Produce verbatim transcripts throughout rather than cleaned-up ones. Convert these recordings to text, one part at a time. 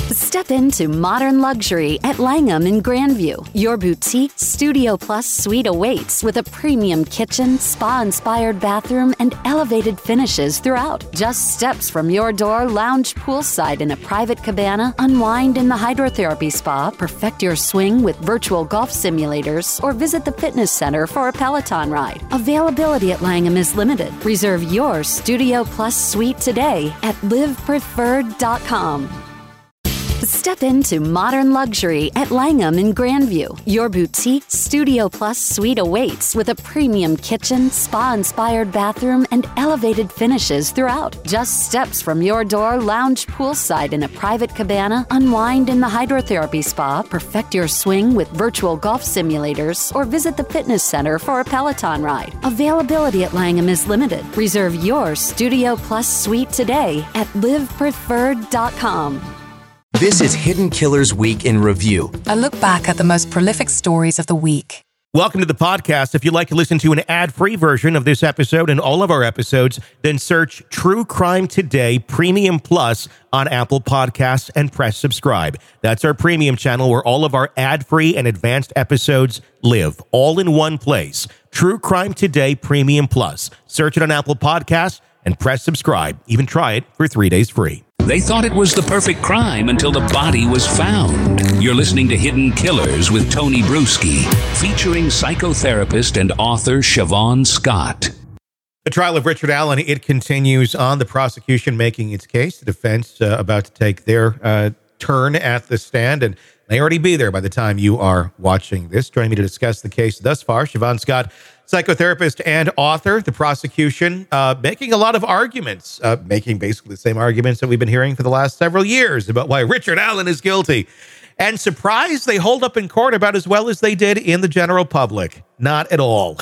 Step into modern luxury at Langham in Grandview. Your boutique Studio Plus suite awaits with a premium kitchen, spa-inspired bathroom, and elevated finishes throughout. Just steps from your door, lounge poolside in a private cabana, unwind in the hydrotherapy spa, perfect your swing with virtual golf simulators, or visit the fitness center for a Peloton ride. Availability at Langham is limited. Reserve your Studio Plus suite today at live preferred dot com. Step into modern luxury at Langham in Grandview. Your boutique Studio Plus suite awaits with a premium kitchen, spa-inspired bathroom, and elevated finishes throughout. Just steps from your door, lounge poolside in a private cabana, unwind in the hydrotherapy spa, perfect your swing with virtual golf simulators, or visit the fitness center for a Peloton ride. Availability at Langham is limited. Reserve your Studio Plus suite today at live preferred dot com. This is Hidden Killers Week in Review. A look back at the most prolific stories of the week. Welcome to the podcast. If you'd like to listen to an ad-free version of this episode and all of our episodes, then search True Crime Today Premium Plus on Apple Podcasts and press subscribe. That's our premium channel where all of our ad-free and advanced episodes live, all in one place. True Crime Today Premium Plus. Search it on Apple Podcasts and press subscribe. Even try it for three days free. They thought it was the perfect crime until the body was found. You're listening to Hidden Killers with Tony Bruschi, featuring psychotherapist and author Siobhan Scott. The trial of Richard Allen, it continues on. The prosecution making its case. The defense uh, about to take their uh, turn at the stand, and may already be there by the time you are watching this. Joining me to discuss the case thus far, Siobhan Scott, psychotherapist and author. The prosecution uh, making a lot of arguments, uh, making basically the same arguments that we've been hearing for the last several years about why Richard Allen is guilty. And surprise, they hold up in court about as well as they did in the general public. Not at all.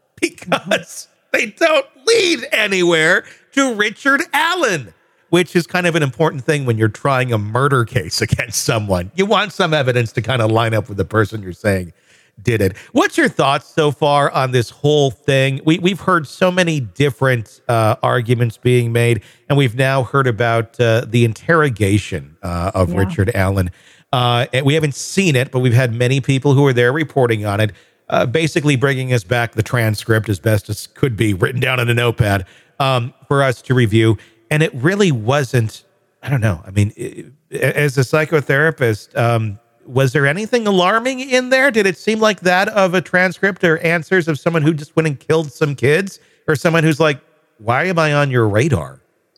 Because they don't lead anywhere to Richard Allen, which is kind of an important thing when you're trying a murder case against someone. You want some evidence to kind of line up with the person you're saying did it. What's your thoughts so far on this whole thing? We, we've heard so many different uh, arguments being made, and we've now heard about uh, the interrogation uh, of yeah. Richard Allen. Uh, and we haven't seen it, but we've had many people who are there reporting on it, uh, basically bringing us back the transcript as best as could be, written down on a notepad um, for us to review. And it really wasn't, I don't know. I mean, it, as a psychotherapist, um, was there anything alarming in there? Did it seem like that of a transcript or answers of someone who just went and killed some kids, or someone who's like, why am I on your radar?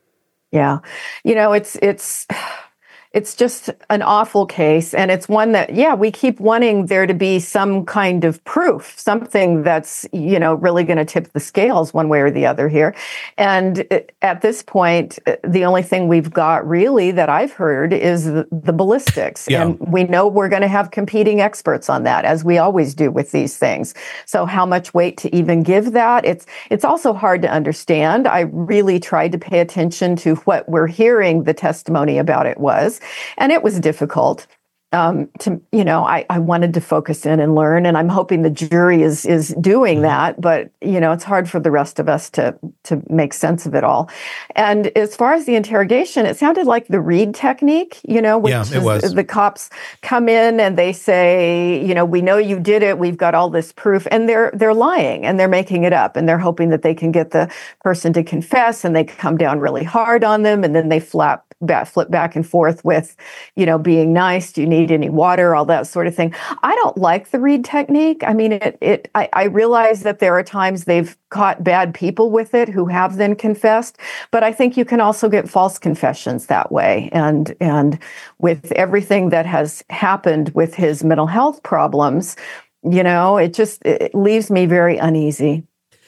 Yeah. You know, it's, it's, it's just an awful case. And it's one that, yeah, we keep wanting there to be some kind of proof, something that's, you know, really going to tip the scales one way or the other here. And at this point, the only thing we've got really that I've heard is the, the ballistics. Yeah. And we know we're going to have competing experts on that, as we always do with these things. So how much weight to even give that? It's, it's also hard to understand. I really tried to pay attention to what we're hearing the testimony about it was. And it was difficult um, to, you know, I, I wanted to focus in and learn, and I'm hoping the jury is is doing that. But, you know, it's hard for the rest of us to to make sense of it all. And as far as the interrogation, it sounded like the Reid technique, you know, which yeah, it was. is the cops come in and they say, you know, we know you did it. We've got all this proof. And they're they're lying and they're making it up. And they're hoping that they can get the person to confess, and they come down really hard on them. And then they flap back, flip back and forth with, you know, being nice. Do you need any water? All that sort of thing. I don't like the Reid technique. I mean, it. It. I, I realize that there are times they've caught bad people with it who have then confessed, but I think you can also get false confessions that way. And and with everything that has happened with his mental health problems, you know, it just it leaves me very uneasy.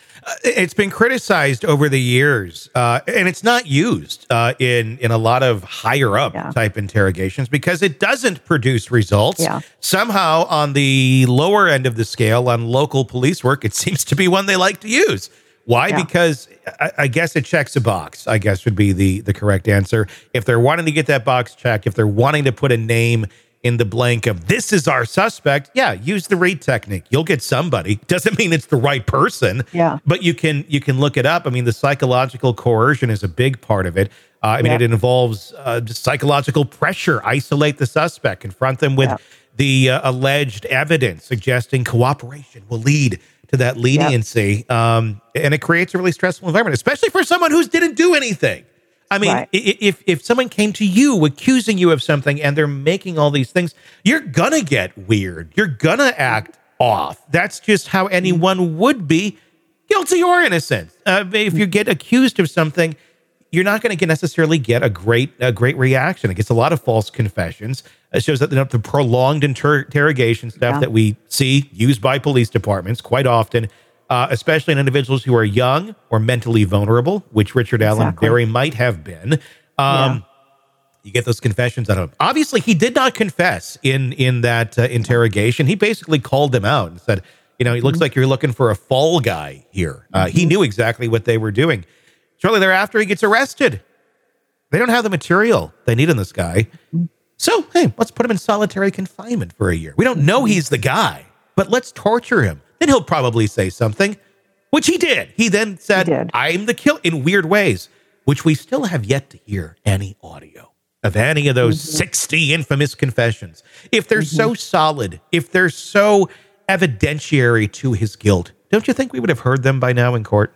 It's been criticized over the years, uh, and it's not used uh, in in a lot of higher up yeah. type interrogations because it doesn't produce results. Yeah. Somehow, on the lower end of the scale, on local police work, it seems to be one they like to use. Why? Yeah. Because I, I guess it checks a box, I guess would be the, the correct answer. If they're wanting to get that box checked, if they're wanting to put a name in the blank of this is our suspect, yeah, use the Reid technique. You'll get somebody. Doesn't mean it's the right person. Yeah. But you can you can look it up. I mean, the psychological coercion is a big part of it. Uh, I mean, Yeah. it involves uh, just psychological pressure. Isolate the suspect. Confront them with Yeah. the uh, alleged evidence suggesting cooperation will lead to that leniency. Um, and it creates a really stressful environment, especially for someone who didn't do anything. I mean, Right. i- if if someone came to you accusing you of something and they're making all these things, you're gonna get weird. You're gonna act off. That's just how anyone would be, guilty or innocent. Uh, if you get accused of something, you're not going to get necessarily get a great a great reaction. It gets a lot of false confessions. It shows that the, the prolonged inter- interrogation stuff Yeah. that we see used by police departments quite often, uh, especially in individuals who are young or mentally vulnerable, which Richard Allen Exactly. very might have been. Um, Yeah. You get those confessions out of him. Obviously, he did not confess in in that uh, interrogation. He basically called them out and said, "You know, it looks Mm-hmm. like you're looking for a fall guy here." Uh, he knew exactly what they were doing. Shortly thereafter, he gets arrested. They don't have the material they need in this guy. So, hey, let's put him in solitary confinement for a year. We don't know he's the guy, but let's torture him. Then he'll probably say something, which he did. He then said, He did. I'm the killer in weird ways, which we still have yet to hear any audio of any of those sixty infamous confessions. If they're so solid, if they're so evidentiary to his guilt, don't you think we would have heard them by now in court?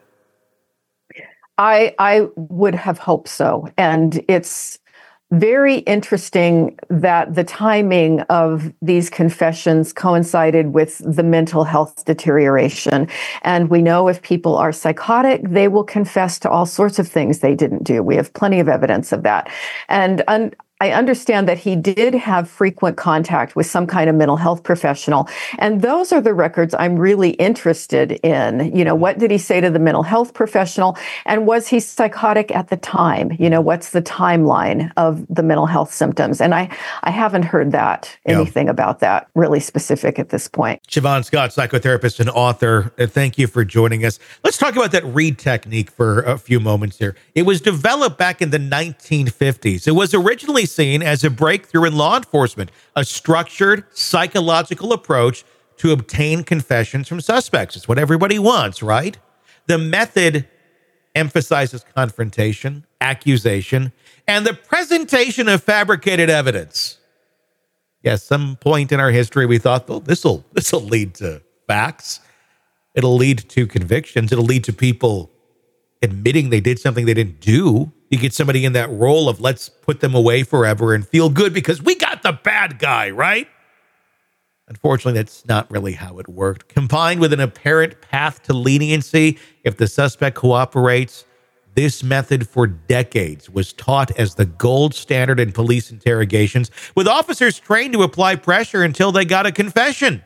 I I would have hoped so. And it's very interesting that the timing of these confessions coincided with the mental health deterioration. And we know if people are psychotic, they will confess to all sorts of things they didn't do. We have plenty of evidence of that. And un- I understand that he did have frequent contact with some kind of mental health professional. And those are the records I'm really interested in. You know, what did he say to the mental health professional? And was he psychotic at the time? You know, what's the timeline of the mental health symptoms? And I, I haven't heard that, Yeah. anything about that really specific at this point. Siobhan Scott, psychotherapist and author, uh, thank you for joining us. Let's talk about that Reid technique for a few moments here. It was developed back in the nineteen fifties. It was originally seen as a breakthrough in law enforcement, a structured psychological approach to obtain confessions from suspects. It's what everybody wants, right? The method emphasizes confrontation, accusation, and the presentation of fabricated evidence. Yes, some point in our history we thought, oh, this'll this'll lead to facts. It'll lead to convictions. It'll lead to people admitting they did something they didn't do. You get somebody in that role of let's put them away forever and feel good because we got the bad guy, right? Unfortunately, that's not really how it worked. Combined with an apparent path to leniency, if the suspect cooperates, this method for decades was taught as the gold standard in police interrogations, with officers trained to apply pressure until they got a confession.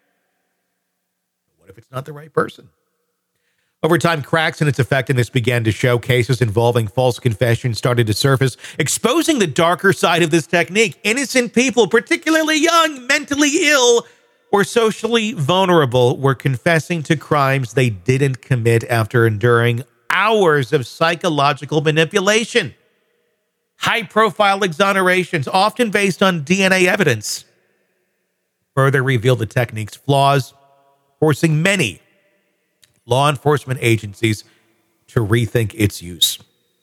What if it's not the right person? Over time, cracks in its effectiveness began to show. Cases involving false confessions started to surface, exposing the darker side of this technique. Innocent people, particularly young, mentally ill, or socially vulnerable, were confessing to crimes they didn't commit after enduring hours of psychological manipulation. High-profile exonerations, often based on D N A evidence, further revealed the technique's flaws, forcing many law enforcement agencies to rethink its use.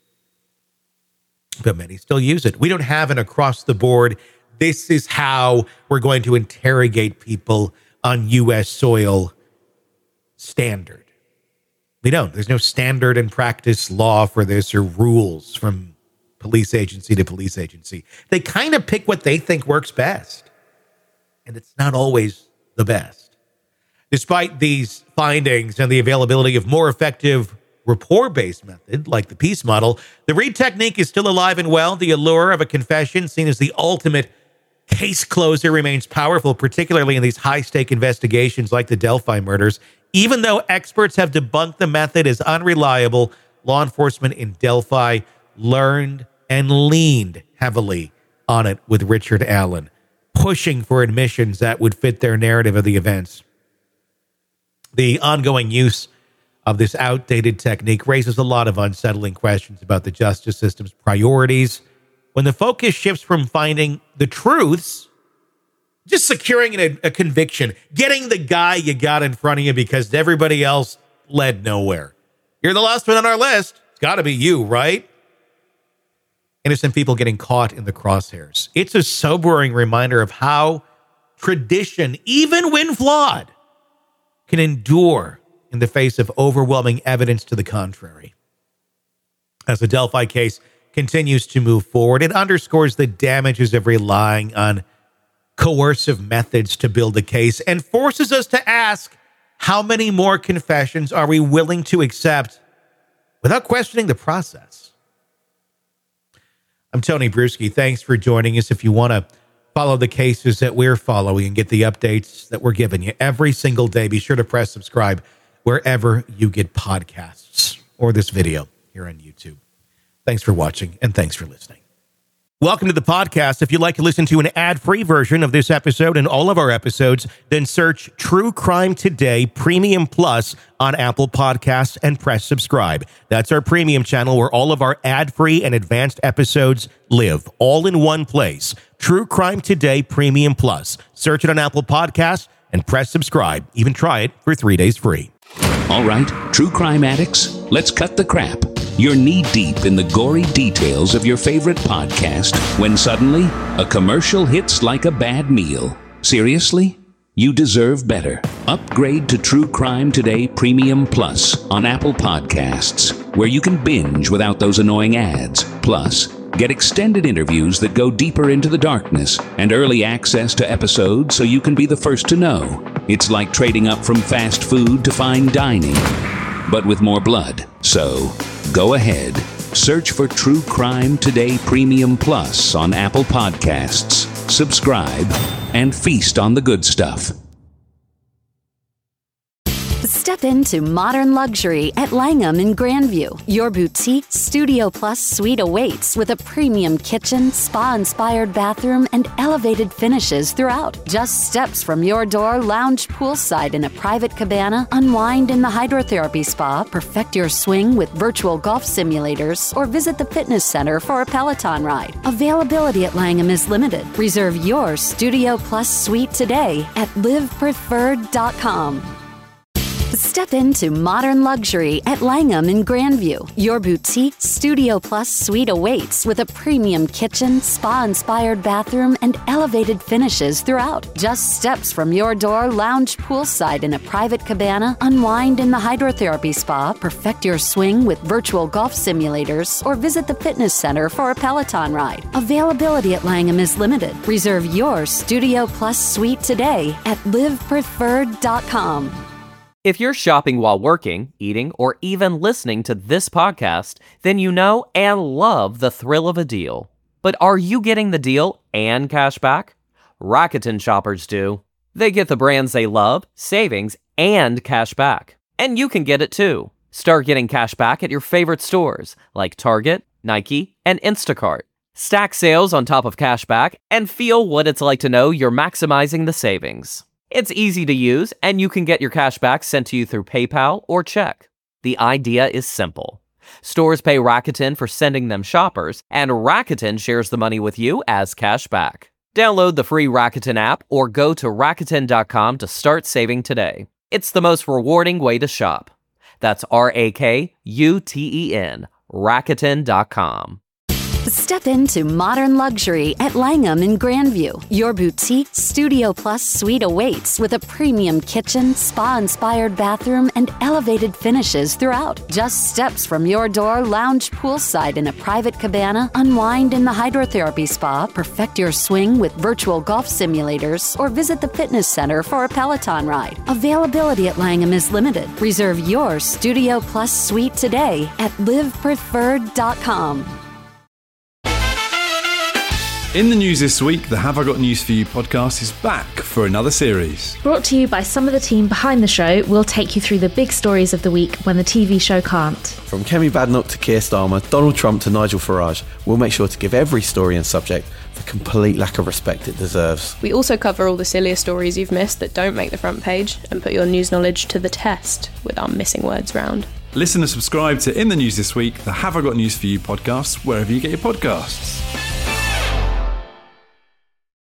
But many still use it. We don't have an across-the-board, this is how we're going to interrogate people on U S soil standard. We don't. There's no standard and practice law for this or rules from police agency to police agency. They kind of pick what they think works best. And it's not always the best. Despite these findings and the availability of more effective rapport-based method, like the PEACE model, the Reid technique is still alive and well. The allure of a confession, seen as the ultimate case closer, remains powerful, particularly in these high-stake investigations like the Delphi murders. Even though experts have debunked the method as unreliable, law enforcement in Delphi learned and leaned heavily on it with Richard Allen, pushing for admissions that would fit their narrative of the events. The ongoing use of this outdated technique raises a lot of unsettling questions about the justice system's priorities when the focus shifts from finding the truths just securing a, a conviction, getting the guy you got in front of you because everybody else led nowhere. You're the last one on our list. It's got to be you, right? Innocent people getting caught in the crosshairs. It's a sobering reminder of how tradition, even when flawed, can endure in the face of overwhelming evidence to the contrary. As the Delphi case continues to move forward, it underscores the damages of relying on coercive methods to build a case and forces us to ask, how many more confessions are we willing to accept without questioning the process? I'm Tony Bruschi. Thanks for joining us. If you want to follow the cases that we're following and get the updates that we're giving you every single day, be sure to press subscribe wherever you get podcasts or this video here on YouTube. Thanks for watching and thanks for listening. Welcome to the podcast. If you'd like to listen to an ad-free version of this episode and all of our episodes, then search True Crime Today Premium Plus on Apple Podcasts and press subscribe. That's our premium channel where all of our ad-free and advanced episodes live, all in one place. True Crime Today Premium Plus. Search it on Apple Podcasts and press subscribe. Even try it for three days free. All right, true crime addicts, let's cut the crap. You're knee-deep in the gory details of your favorite podcast when suddenly a commercial hits like a bad meal. Seriously? You deserve better. Upgrade to True Crime Today Premium Plus on Apple Podcasts, where you can binge without those annoying ads. Plus, get extended interviews that go deeper into the darkness and early access to episodes so you can be the first to know. It's like trading up from fast food to fine dining, but with more blood. So, go ahead. Search for True Crime Today Premium Plus on Apple Podcasts. Subscribe and feast on the good stuff. Step into modern luxury at Langham in Grandview. Your boutique Studio Plus suite awaits with a premium kitchen, spa-inspired bathroom, and elevated finishes throughout. Just steps from your door, lounge poolside in a private cabana, unwind in the hydrotherapy spa, perfect your swing with virtual golf simulators, or visit the fitness center for a Peloton ride. Availability at Langham is limited. Reserve your Studio Plus suite today at live preferred dot com. Step into modern luxury at Langham in Grandview. Your boutique Studio Plus suite awaits with a premium kitchen, spa-inspired bathroom, and elevated finishes throughout. Just steps from your door, lounge poolside in a private cabana, unwind in the hydrotherapy spa, perfect your swing with virtual golf simulators, or visit the fitness center for a Peloton ride. Availability at Langham is limited. Reserve your Studio Plus suite today at live preferred dot com. If you're shopping while working, eating, or even listening to this podcast, then you know and love the thrill of a deal. But are you getting the deal and cash back? Rakuten shoppers do. They get the brands they love, savings, and cash back. And you can get it too. Start getting cash back at your favorite stores like Target, Nike, and Instacart. Stack sales on top of cash back and feel what it's like to know you're maximizing the savings. It's easy to use, and you can get your cash back sent to you through PayPal or check. The idea is simple. Stores pay Rakuten for sending them shoppers, and Rakuten shares the money with you as cash back. Download the free Rakuten app or go to Rakuten dot com to start saving today. It's the most rewarding way to shop. That's R A K U T E N, Rakuten dot com. Step into modern luxury at Langham in Grandview. Your boutique Studio Plus suite awaits with a premium kitchen, spa-inspired bathroom, and elevated finishes throughout. Just steps from your door, lounge poolside in a private cabana, unwind in the hydrotherapy spa, perfect your swing with virtual golf simulators, or visit the fitness center for a Peloton ride. Availability at Langham is limited. Reserve your Studio Plus suite today at live preferred dot com. In the news this week, the Have I Got News For You podcast is back for another series. Brought to you by some of the team behind the show, we'll take you through the big stories of the week when the T V show can't. From Kemi Badnoch to Keir Starmer, Donald Trump to Nigel Farage, we'll make sure to give every story and subject the complete lack of respect it deserves. We also cover all the sillier stories you've missed that don't make the front page and put your news knowledge to the test with our missing words round. Listen and subscribe to In the News This Week, the Have I Got News For You podcast, wherever you get your podcasts.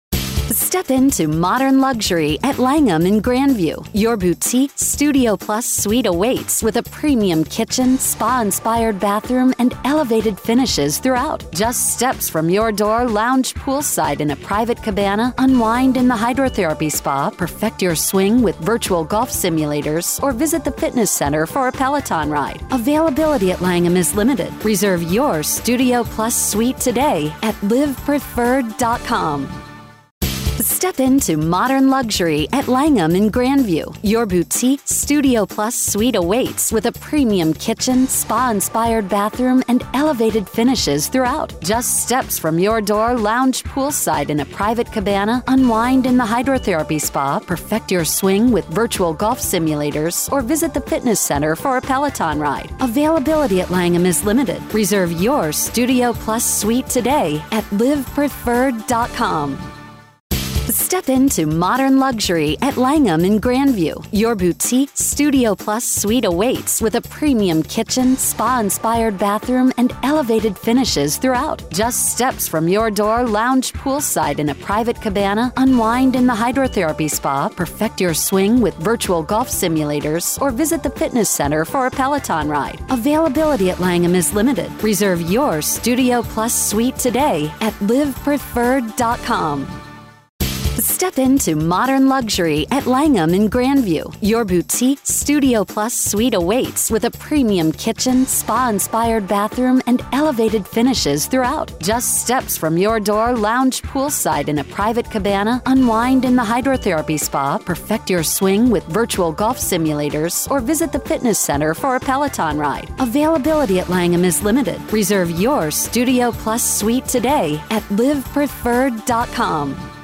Step into modern luxury at Langham in Grandview. Your boutique Studio Plus suite awaits with a premium kitchen, spa-inspired bathroom, and elevated finishes throughout. Just steps from your door, lounge poolside in a private cabana, unwind in the hydrotherapy spa, perfect your swing with virtual golf simulators, or visit the fitness center for a Peloton ride. Availability at Langham is limited. Reserve your Studio Plus suite today at live preferred dot com. Step into modern luxury at Langham in Grandview. Your boutique Studio Plus suite awaits with a premium kitchen, spa-inspired bathroom, and elevated finishes throughout. Just steps from your door, lounge poolside in a private cabana, unwind in the hydrotherapy spa, perfect your swing with virtual golf simulators, or visit the fitness center for a Peloton ride. Availability at Langham is limited. Reserve your Studio Plus suite today at live preferred dot com. Step into modern luxury at Langham in Grandview. Your boutique Studio Plus suite awaits with a premium kitchen, spa-inspired bathroom, and elevated finishes throughout. Just steps from your door, lounge poolside in a private cabana, unwind in the hydrotherapy spa, perfect your swing with virtual golf simulators, or visit the fitness center for a Peloton ride. Availability at Langham is limited. Reserve your Studio Plus suite today at live preferred dot com. Step into modern luxury at Langham in Grandview. Your boutique Studio Plus suite awaits with a premium kitchen, spa-inspired bathroom, and elevated finishes throughout. Just steps from your door, lounge poolside in a private cabana, unwind in the hydrotherapy spa, perfect your swing with virtual golf simulators, or visit the fitness center for a Peloton ride. Availability at Langham is limited. Reserve your Studio Plus suite today at live preferred dot com.